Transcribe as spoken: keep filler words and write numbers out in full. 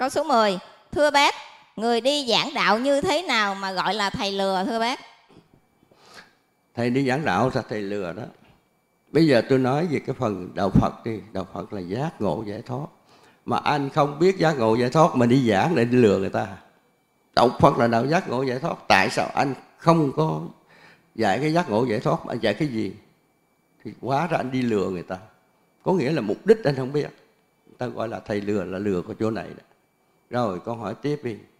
Câu số mười. Thưa bác, người đi giảng đạo như thế nào mà gọi là thầy lừa thưa bác? Thầy đi giảng đạo là thầy lừa đó. Bây giờ tôi nói về cái phần đạo Phật đi. Đạo Phật là giác ngộ giải thoát. Mà anh không biết giác ngộ giải thoát mà đi giảng để đi lừa người ta. Đạo Phật là đạo giác ngộ giải thoát. Tại sao anh không có dạy cái giác ngộ giải thoát mà anh dạy cái gì? Thì hóa ra anh đi lừa người ta. Có nghĩa là mục đích anh không biết. Người ta gọi là thầy lừa là lừa có chỗ này đó. Rồi con hỏi tiếp đi.